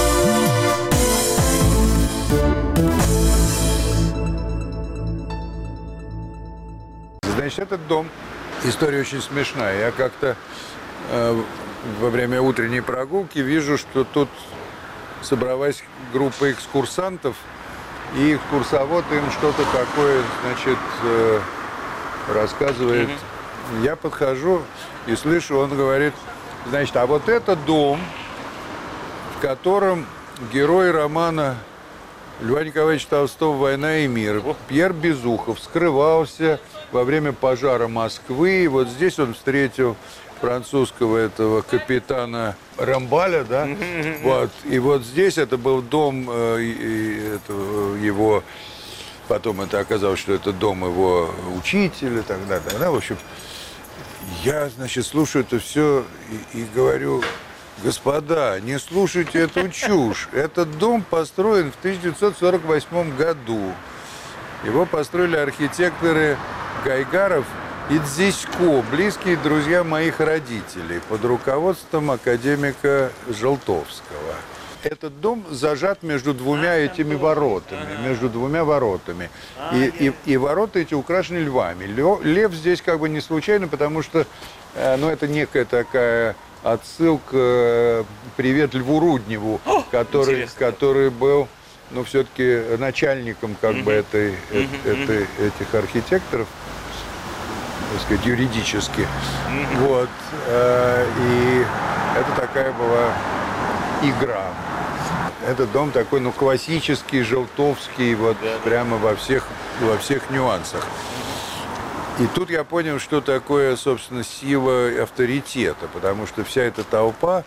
Значит, этот дом, история очень смешная. Я как-то э, во время утренней прогулки вижу, что тут собралась группа экскурсантов, и экскурсовод им что-то такое, значит, э, рассказывает. Mm-hmm. Я подхожу и слышу, он говорит, значит, а вот это дом, в котором герой романа Льва Николаевича Толстого «Война и мир» Пьер Безухов скрывался во время пожара Москвы. И вот здесь он встретил французского этого капитана Рамбаля, да, mm-hmm. вот, и вот здесь это был дом э, и, этого, его, потом это оказалось, что это дом его учителя, так далее, да, в общем, я, значит, слушаю это все и, и говорю, господа, не слушайте эту чушь, этот дом построен в тысяча девятьсот сорок восьмом году, его построили архитекторы Гайгаров и Дзисько, близкие друзья моих родителей, под руководством академика Желтовского. Этот дом зажат между двумя этими воротами, между двумя воротами. И, и, и ворота эти украшены львами. Лев, лев здесь как бы не случайно, потому что ну, это некая такая отсылка «Привет Льву Рудневу», О, который, который был ну, все-таки начальником как бы этой, этой, этих архитекторов. Так сказать, юридически. Mm-hmm. Вот. И это такая была игра. Этот дом такой, ну, классический, желтовский, вот да, прямо во всех, во всех нюансах. И тут я понял, что такое, собственно, сила авторитета, потому что вся эта толпа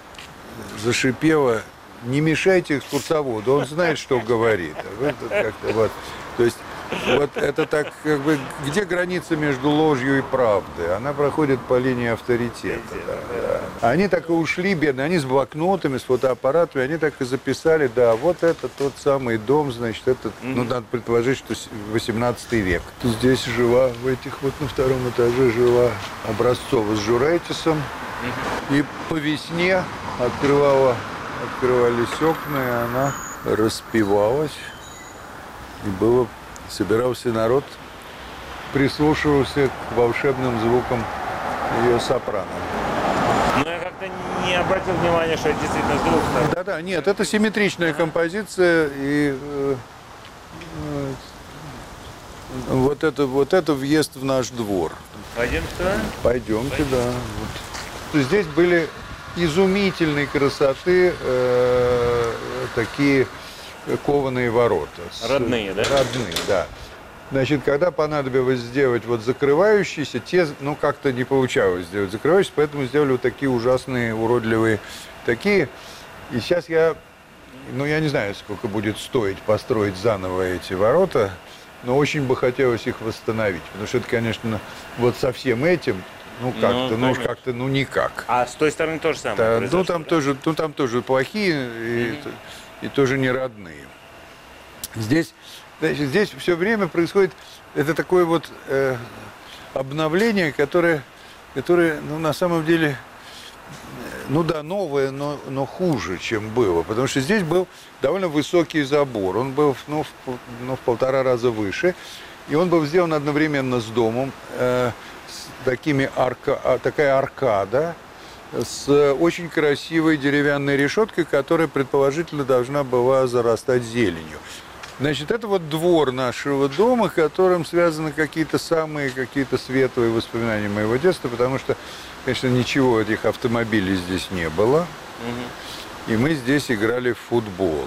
зашипела: не мешайте экскурсоводу, он знает, что говорит. Вот, как-то вот. То есть вот это так, как бы, где граница между ложью и правдой? Она проходит по линии авторитета. Да, да. Они так и ушли, бедные, они с блокнотами, с фотоаппаратами, они так и записали, да, вот это тот самый дом, значит, это, ну, надо предположить, что восемнадцатый век. Здесь жила, в этих вот на втором этаже жила Образцова с Журайтисом, и по весне открывала, открывались окна, и она распевалась, и было... Собирался народ, прислушивался к волшебным звукам ее сопрано. Но я как-то не обратил внимания, что это действительно с двух сторон. Да-да, нет, это симметричная композиция, и э, э, вот, это, вот это въезд в наш двор. Пойдем сюда? Пойдемте, Пойдем. Да. Вот. Здесь были изумительной красоты э, такие... кованые ворота. Родные, да? Родные, да. Значит, когда понадобилось сделать вот закрывающиеся, те, ну, как-то не получалось сделать закрывающиеся, поэтому сделали вот такие ужасные, уродливые такие. И сейчас я, ну, я не знаю, сколько будет стоить построить заново эти ворота, но очень бы хотелось их восстановить, потому что это, конечно, вот со всем этим, ну, как-то, ну, ну как-то, ну, никак. А с той стороны тоже самое да, произошло, ну, там да? тоже, ну, там тоже плохие, mm-hmm. и, и тоже не родные. Здесь, значит, здесь все время происходит это такое вот э, обновление, которое, которое, ну, на самом деле, ну да, новое, но, но хуже, чем было. Потому что здесь был довольно высокий забор. Он был, ну, в, ну, в полтора раза выше. И он был сделан одновременно с домом. Э, с такими арка, такая аркада с очень красивой деревянной решеткой, которая, предположительно, должна была зарастать зеленью. Значит, это вот двор нашего дома, с которым связаны какие-то самые какие-то светлые воспоминания моего детства, потому что, конечно, ничего этих автомобилей здесь не было. Угу. И мы здесь играли в футбол.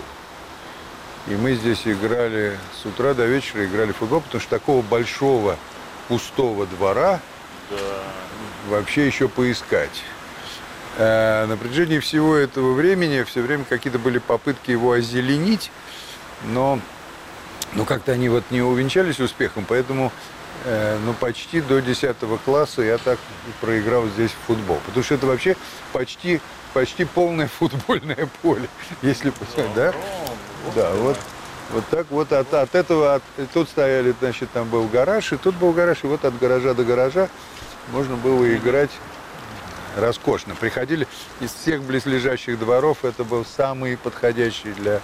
И мы здесь играли с утра до вечера, играли в футбол, потому что такого большого пустого двора да. вообще еще поискать. А на протяжении всего этого времени все время какие-то были попытки его озеленить, но... Но как-то они вот не увенчались успехом, поэтому э, ну, почти до десятого класса я так проиграл здесь в футбол. Потому что это вообще почти, почти полное футбольное поле, если посмотреть, да? Да, вот, вот так вот от, от этого, от, тут стояли, значит, там был гараж, и тут был гараж, и вот от гаража до гаража можно было играть роскошно. Приходили из всех близлежащих дворов, это был самый подходящий для...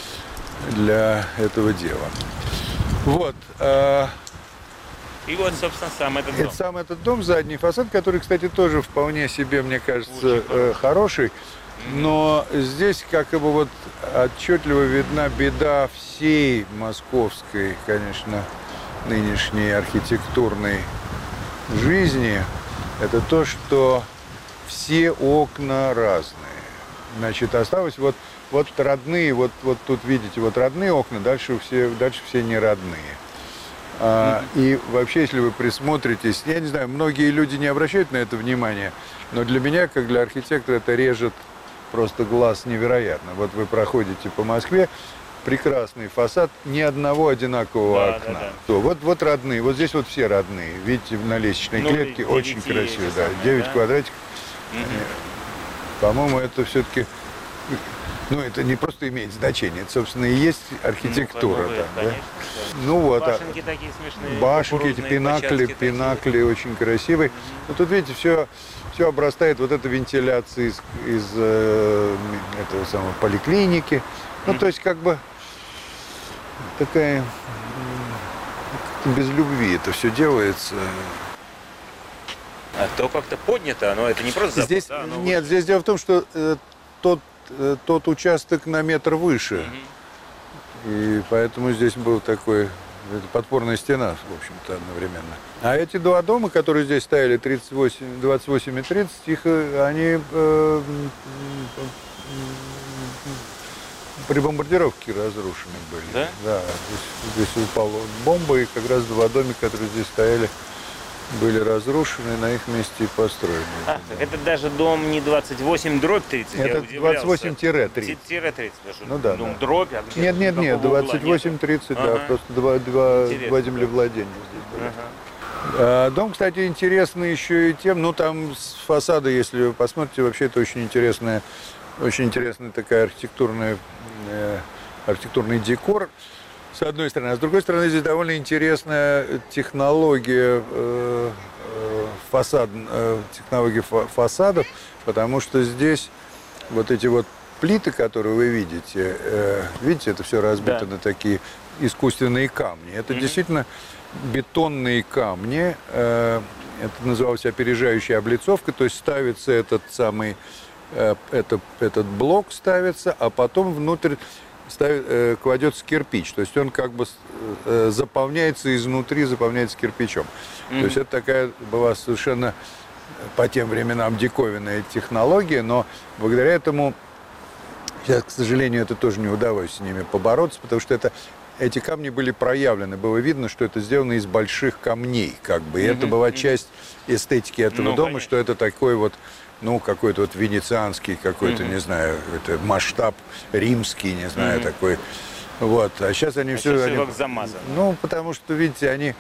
для этого дела. Вот. Э, И вот, собственно, сам этот дом. Это сам этот дом, задний фасад, который, кстати, тоже вполне себе, мне кажется, э, хороший. Mm-hmm. Но здесь как бы вот отчетливо видна беда всей московской, конечно, нынешней архитектурной жизни. Это то, что все окна разные. Значит, осталось вот Вот родные, вот, вот тут видите, вот родные окна, дальше все, дальше все не родные. А, и вообще, если вы присмотритесь, я не знаю, многие люди не обращают на это внимания, но для меня, как для архитектора, это режет просто глаз невероятно. Вот вы проходите по Москве, прекрасный фасад, ни одного одинакового да, окна. Да, да. То, вот, вот родные, вот здесь вот все родные. Видите, на лестничной ну, клетке очень красиво, да, девять да? квадратиков. Mm-hmm. По-моему, это все-таки... Ну, это не просто имеет значение, это, собственно, и есть архитектура. Ну, там, конечно, да? Ну вот. Башенки а, такие смешные. Башенки, эти пинакли, пинакли такие. Очень красивые. Mm-hmm. Но тут, видите, все, все обрастает вот эта вентиляция из, из э, этого самого поликлиники. Mm-hmm. Ну, то есть, как бы, такая, без любви это все делается. А то как-то поднято, но это не просто забор, здесь, да, нет, вот... здесь дело в том, что э, тот тот участок на метр выше. Mm-hmm. И поэтому здесь был такой подпорная стена, в общем-то, одновременно. А эти два дома, которые здесь стояли, тридцать восемь, двадцать восемь и тридцать, их, они э, при бомбардировке разрушены были. Да? Да, здесь, здесь упала бомба, и как раз два домика, которые здесь стояли, были разрушены, на их месте и построены. А, так это даже дом не двадцать восемь дробь тридцать, я Это удивлялся. двадцать восемь тридцать. тридцать, даже. Ну да, Дом да. дробь, а где? Нет, нет, нет, Какого угла двадцать восемь тридцать, да, Ага. просто два, два, Интересно, два да. землевладения здесь были. Ага. А, Дом, кстати, интересный еще и тем, ну там с фасада, если вы посмотрите, вообще это очень интересная, очень интересная такая архитектурная, э, архитектурный декор, с одной стороны. А с другой стороны, здесь довольно интересная технология, э, э, фасад, э, технология фа- фасадов, потому что здесь вот эти вот плиты, которые вы видите, э, видите, это все разбито Да. на такие искусственные камни. Это Мгм. действительно бетонные камни. э, Это называлось опережающая облицовка, то есть ставится этот самый, э, это, этот блок ставится, а потом внутрь ставит, э, кладется кирпич. То есть он как бы э, заполняется изнутри, заполняется кирпичом. Мгм. То есть это такая была совершенно по тем временам диковинная технология, но благодаря этому сейчас, к сожалению, это тоже не удалось с ними побороться, потому что это, эти камни были проявлены. Было видно, что это сделано из больших камней, как бы. И это Мгм, была мгм. часть эстетики этого Ну, дома, конечно. что это такой вот, ну, какой-то вот венецианский, какой-то, Мгм. не знаю, это масштаб римский, не знаю, Мгм. такой. Вот. А сейчас они А все... сейчас они- всё как замазано. Ну, потому что, видите, они...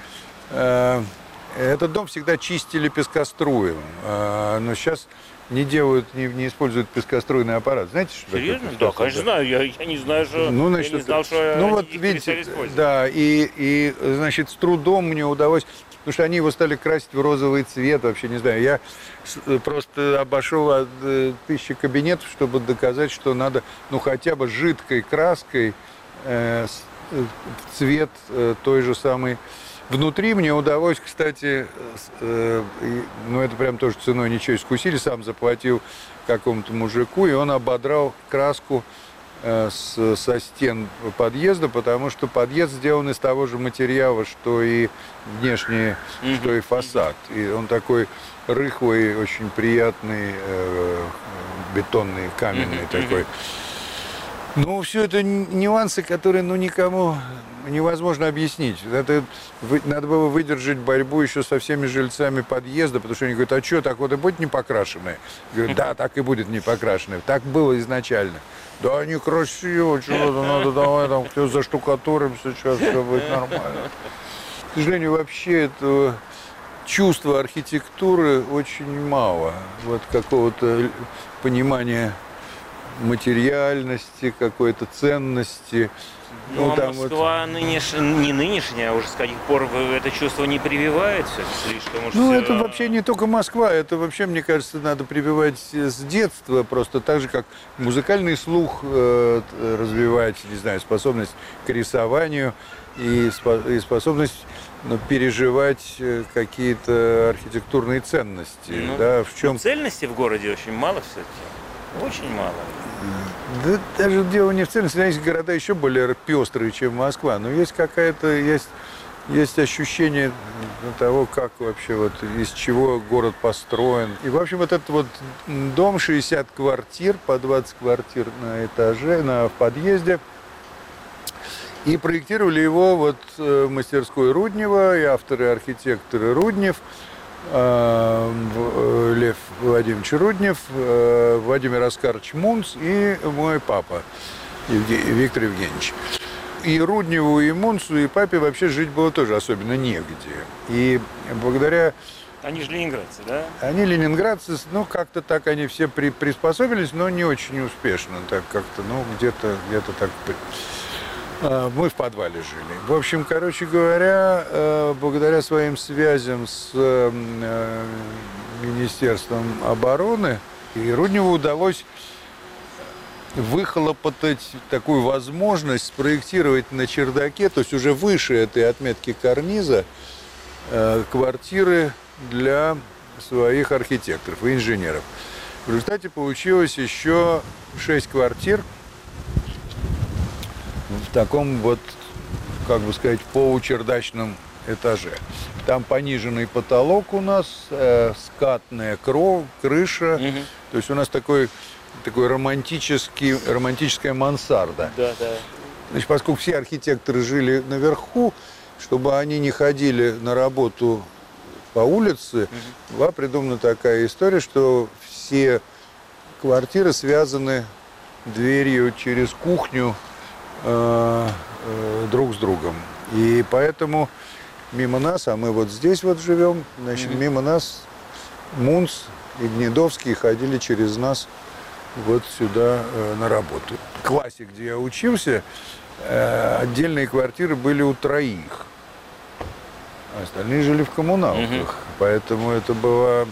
э, этот дом всегда чистили пескоструем, э, но сейчас не делают, не, не используют пескоструйный аппарат. Знаете, что такое Серьезно? Да, пескоструй? конечно, знаю. Я, я не знаю, что. Ну, значит, я не знал, это- что ну они вот их видите, перестали использовать. да, и, и, значит, с трудом мне удалось, потому что они его стали красить в розовый цвет, вообще не знаю, я с- просто обошел от, э, тысячи кабинетов, чтобы доказать, что надо, ну, хотя бы жидкой краской э, с- э, цвет э, той же самой. Внутри мне удалось, кстати, с- э, и- ну это прям тоже ценой ничего искусили, сам заплатил какому-то мужику, и он ободрал краску э, с- со стен подъезда, потому что подъезд сделан из того же материала, что и внешний, Мгм. что и фасад. И он такой рыхлый, очень приятный, э, бетонный, каменный Мгм, такой. Ну, все это н- нюансы, которые, ну, никому невозможно объяснить. Это вы- надо было выдержать борьбу еще со всеми жильцами подъезда, потому что они говорят, а что, так вот и будет не покрашенное? Говорят, да, так и будет не покрашенное. Так было изначально. Да, некрасиво, чего-то надо, давай там все заштукатурим, сейчас все будет нормально. К сожалению, вообще этого чувства архитектуры очень мало. Вот какого-то понимания материальности, какой-то ценности. Ну, Ну, а там вот- Москва нынеш... не нынешняя, а уже с каких пор вы это чувство не прививает все слишком уж Ну, всё- это вообще не только Москва, это вообще, мне кажется, надо прививать с детства, просто так же, как музыкальный слух э, т- развивать, не знаю, способность к рисованию и, спо- и способность ну, переживать э, какие-то архитектурные ценности. Ну, Да, в чем ну, цельности в городе очень мало все-таки. Очень мало. Да даже дело не в ценности, есть города еще более пестрые, чем Москва, но есть какая-то, есть, есть ощущение того, как вообще вот из чего город построен. И, в общем, вот этот вот дом, шестьдесят квартир, по двадцать квартир на этаже, на в подъезде. И проектировали его вот э, в мастерской Руднева, и авторы, архитекторы Руднев, э, в- э, Лев Владимирович Руднев, э, Владимир Оскарович Мунц и мой папа Евге- Виктор Евгеньевич. И Рудневу, и Мунцу, и папе вообще жить было тоже особенно негде. И благодаря... Они же ленинградцы, да? Они ленинградцы, ну, как-то так они все при, приспособились, но не очень успешно. Так как-то, ну, где-то, где-то так... при- А, Мы в подвале жили. В общем, короче говоря, э, благодаря своим связям с э, Министерством обороны, и Рудневу удалось выхлопотать такую возможность спроектировать на чердаке, то есть уже выше этой отметки карниза, э, квартиры для своих архитекторов и инженеров. В результате получилось еще шесть квартир в таком вот, как бы сказать, получердачном этаже. Там пониженный потолок у нас, э, скатная кров, крыша. Мгм. То есть у нас такой, такой романтический, романтическая мансарда. Да, да. Значит, поскольку все архитекторы жили наверху, чтобы они не ходили на работу по улице угу. была придумана такая история, что все квартиры связаны дверью через кухню э, э, друг с другом. И поэтому мимо нас, а мы вот здесь вот живем, значит, mm-hmm. мимо нас Мунц и Гнедовский ходили через нас вот сюда э, на работу. В классе, где я учился, э, отдельные квартиры были у троих. Остальные жили в коммуналках. Mm-hmm. Поэтому это была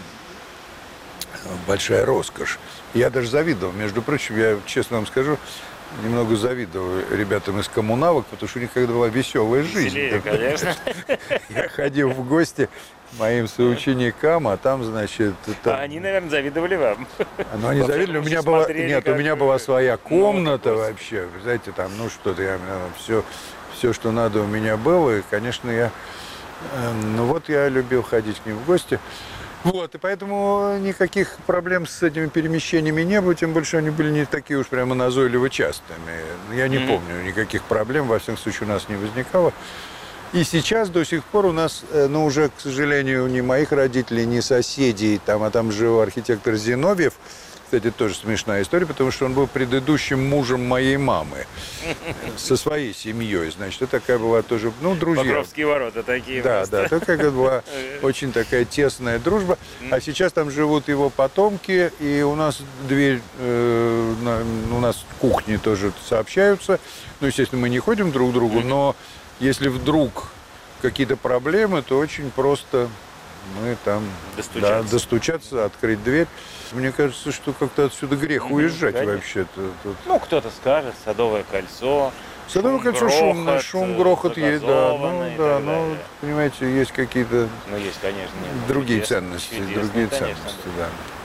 большая роскошь. Я даже завидовал. Между прочим, я честно вам скажу, немного завидовал ребятам из коммуналок, потому что у них когда была веселая жизнь. Веселее, конечно. Я ходил в гости к моим соученикам, а там, значит... Там... А они, наверное, завидовали вам. Ну, они завидовали. У меня была... Нет, у меня была своя комната вообще. Вы знаете, там, ну, что-то, я... Все, все, что надо, у меня было. И, конечно, я... Ну, вот я любил ходить к ним в гости. Вот, и поэтому никаких проблем с этими перемещениями не было, тем больше они были не такие уж прямо назойливо частыми. Я не mm-hmm. помню, никаких проблем, во всяком случае, у нас не возникало. И сейчас до сих пор у нас, ну, уже, к сожалению, ни моих родителей, ни соседей, там, а там жил архитектор Зиновьев. Кстати, тоже смешная история, потому что он был предыдущим мужем моей мамы со своей семьей. Значит, это такая была тоже, ну, друзья. Покровские ворота такие. Да, просто. Да, такая была очень такая тесная дружба. А сейчас там живут его потомки, и у нас дверь, э, на, у нас кухни тоже сообщаются. Ну, естественно, мы не ходим друг к другу, но если вдруг какие-то проблемы, то очень просто мы там достучаться, да, достучаться открыть дверь. Мне кажется, что как-то отсюда грех уезжать mm-hmm, вообще-то. Тут. Ну, кто-то скажет, Садовое кольцо. Садовое шум, кольцо, грохот, шум, шум, грохот есть, да. Ну, да, ну, понимаете, есть какие-то ну, есть, конечно, нет, другие чудесно, ценности, чудесно, другие конечно, ценности, да.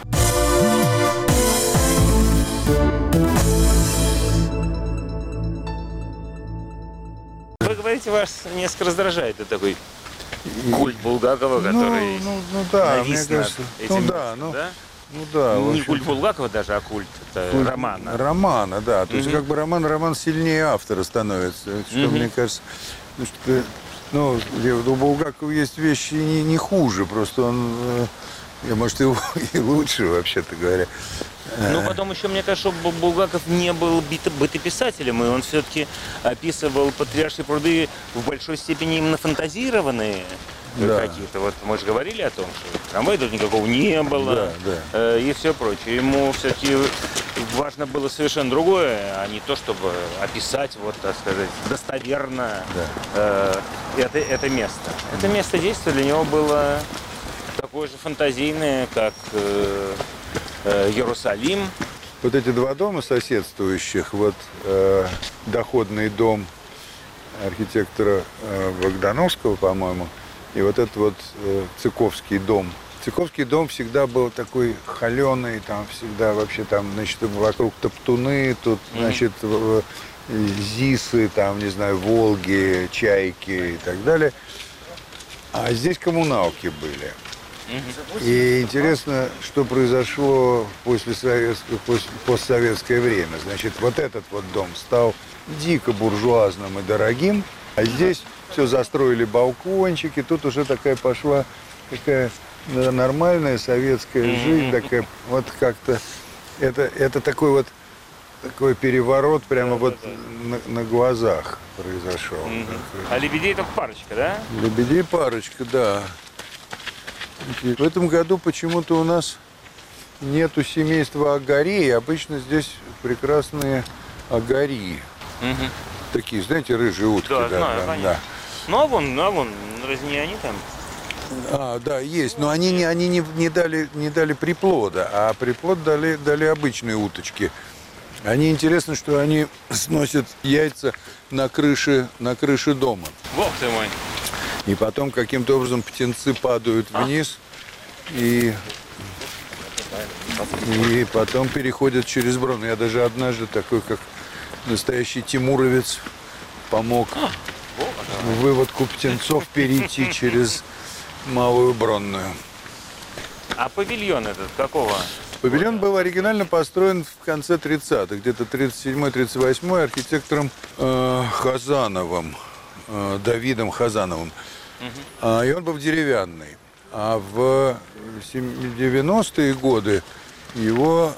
Вы говорите, вас несколько раздражает это такой культ Булгакова, который ну, ну, ну, да, навис мне над кажется, этим, ну, да, ну, да? Ну да, не культ Булгакова даже, а культ, это культ романа. Романа, да. То mm-hmm. есть как бы роман, роман сильнее автора становится. Что mm-hmm. мне кажется, ну, что, ну, у Булгакова есть вещи не, не хуже, просто он, я, может, и, и лучше, вообще-то говоря. Ну, потом еще, мне кажется, что Булгаков не был бытописателем, и он все-таки описывал Патриаршие пруды в большой степени именно фантазированные. Да. Какие-то. Вот мы же говорили о том, что трамвая тут никакого не было, да, да. Э, и все прочее. Ему все-таки важно было совершенно другое, а не то, чтобы описать, вот, так сказать, достоверно да. э, это, это место. Это место действия для него было такое же фантазийное, как э, э, Иерусалим. Вот эти два дома соседствующих, вот э, доходный дом архитектора э, Богдановского, по-моему, и вот этот вот э, Цыковский дом. Цыковский дом всегда был такой холеный, там всегда вообще там, значит, вокруг топтуны, тут, значит, mm-hmm. зисы, там, не знаю, волги, чайки и так далее. А здесь коммуналки были. Mm-hmm. И интересно, что произошло после советского, после, постсоветское время. Значит, вот этот вот дом стал дико буржуазным и дорогим, а здесь все застроили балкончики, тут уже такая пошла такая нормальная советская жизнь, mm-hmm. такая вот как-то это это такой вот такой переворот прямо да, вот да, да. На, на глазах произошел. Mm-hmm. А лебедей только парочка, да? Лебедей парочка, да. В этом году почему-то у нас нету семейства агарей, обычно здесь прекрасные агари. Mm-hmm. Такие, знаете, рыжие утки. Да, да, знаю, да, конечно. Да. Ну, а вон, ну, а вон, разве не они там? А, да, есть, но они не, они не, не, дали, не дали приплода, а приплод дали, дали обычные уточки. Они, интересно, что они сносят яйца на крыше, на крыше дома. Бог ты мой! И потом каким-то образом птенцы падают вниз и, и потом переходят через Бронь. Я даже однажды такой, как настоящий тимуровец, помог в выводку птенцов перейти через Малую Бронную. А павильон этот какого? Павильон был оригинально построен в конце тридцатых, где-то тридцать седьмой тридцать восьмой, архитектором э, Хазановым, э, Давидом Хазановым. Угу. А, и он был деревянный. А в девяностые годы его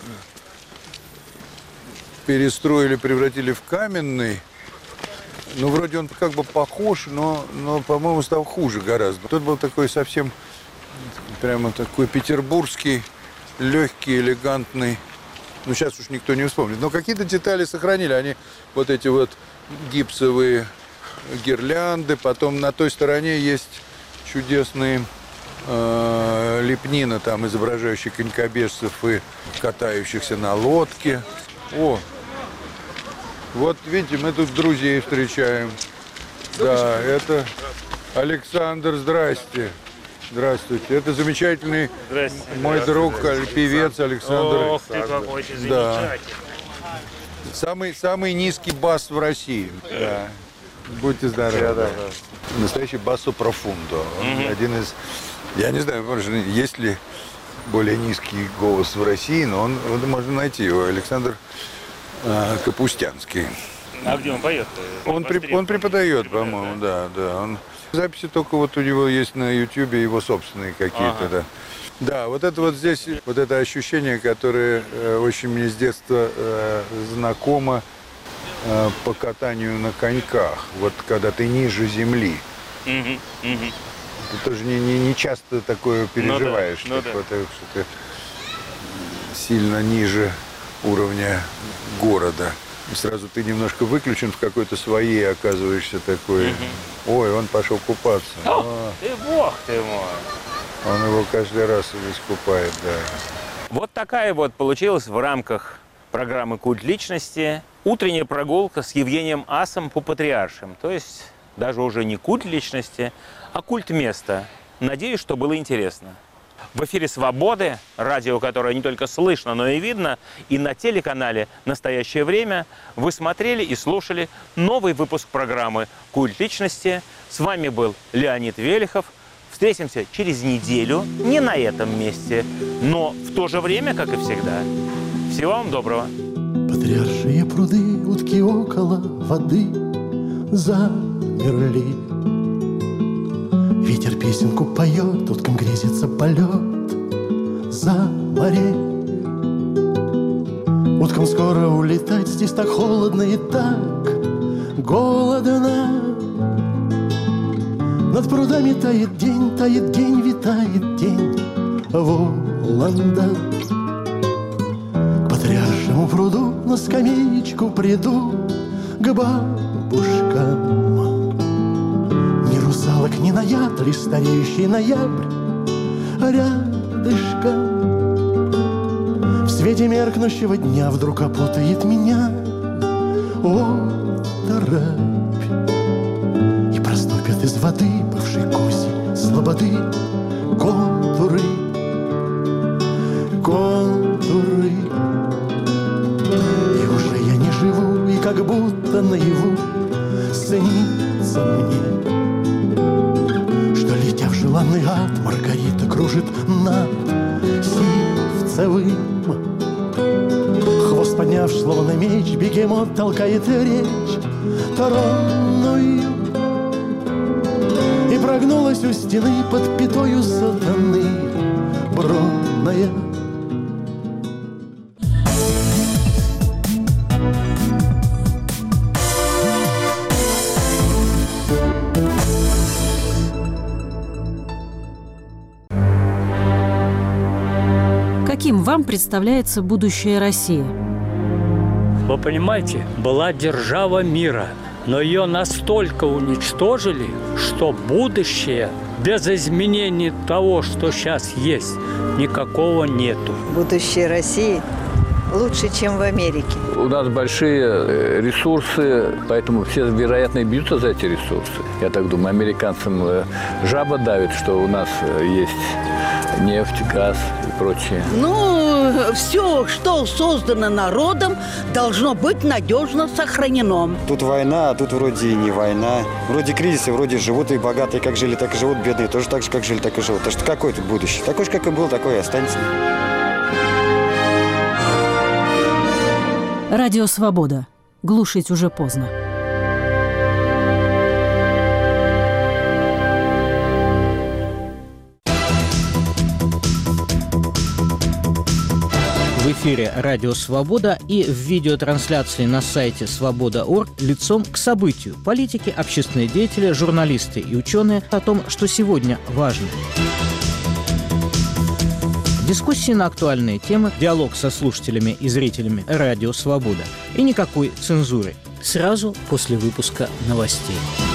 перестроили, превратили в каменный. Ну, вроде он как бы похож, но, но по-моему, стал хуже гораздо. Тот был такой совсем, прямо такой петербургский, легкий, элегантный. Ну, сейчас уж никто не вспомнит. Но какие-то детали сохранили. Они вот эти вот гипсовые гирлянды. Потом на той стороне есть чудесные э, лепнина, там, изображающие конькобежцев и катающихся на лодке. О! Вот, видите, мы тут друзей встречаем. Да, это Александр, здрасте. Здравствуйте. Это замечательный мой друг, певец Александр. Ох ты, какой ты замечательный. Да. Самый, самый низкий бас в России. Да. Будьте здоровы. Да, да, да. Настоящий басо профундо. Mm-hmm. Один из... Я не знаю, может, есть ли более низкий голос в России, но он, вот можно найти его. Александр э, Капустянский. А где он поет? Он, при, он преподает, по-моему, да, да. Он... Записи только вот у него есть на Ютьюбе, его собственные какие-то, ага. да. Да, вот это вот здесь, вот это ощущение, которое э, очень мне с детства э, знакомо э, по катанию на коньках. Вот когда ты ниже земли. Угу, угу. Ты тоже не, не, не часто такое переживаешь, ну, да, так, ну, вот, что ты сильно ниже уровня города. И сразу ты немножко выключен в какой-то своей, оказываешься такой. Угу. Ой, он пошел купаться. О, О, ты бог ты мой. Он его каждый раз здесь купает, да. Вот такая вот получилась в рамках программы «Культ личности» утренняя прогулка с Евгением Асом по Патриаршим. То есть даже уже не культ личности, а культ места. Надеюсь, что было интересно. В эфире «Свободы», радио, которое не только слышно, но и видно, и на телеканале «Настоящее время» вы смотрели и слушали новый выпуск программы «Культ личности». С вами был Леонид Велихов. Встретимся через неделю, не на этом месте, но в то же время, как и всегда. Всего вам доброго. Патриаршие пруды, утки около воды замерли. Ветер песенку поет, уткам грезится полет за море. Уткам скоро улетать, здесь так холодно и так голодно. Над прудами тает день, тает день, витает день Воланда. К Патриаршему пруду на скамеечку приду к бабушкам. Ни русалок, ни наяд, лишь стареющий ноябрь рядышком. В свете меркнущего дня вдруг опутает меня оторопь. И проступят из воды бывшей коси слободы контуры, контуры. И уже я не живу, и как будто наяву снится мне, что, летя в желанный ад, Маргарита кружит над Сивцевым. Хвост подняв, словно меч, бегемот толкает речь тронную. И прогнулась у стены под пятою сатаны бронная. Каким вам представляется будущее России? Вы понимаете, была держава мира, но ее настолько уничтожили, что будущее без изменений того, что сейчас есть, никакого нету. Будущее России лучше, чем в Америке. У нас большие ресурсы, поэтому все, вероятно, бьются за эти ресурсы. Я так думаю, американцам жаба давит, что у нас есть нефть, газ и прочее. Ну, все, что создано народом, должно быть надежно сохранено. Тут война, а тут вроде и не война. Вроде кризисы, вроде живут и богатые, как жили, так и живут, бедные тоже так же, как жили, так и живут. Так что какое тут будущее? Такой же, как и был, такой и останется. Радио «Свобода». Глушить уже поздно. эфире «Радио Свобода» и в видеотрансляции на сайте свобода точка орг лицом к событию. Политики, общественные деятели, журналисты и ученые о том, что сегодня важно. Дискуссии на актуальные темы, диалог со слушателями и зрителями «Радио Свобода». И никакой цензуры. Сразу после выпуска новостей.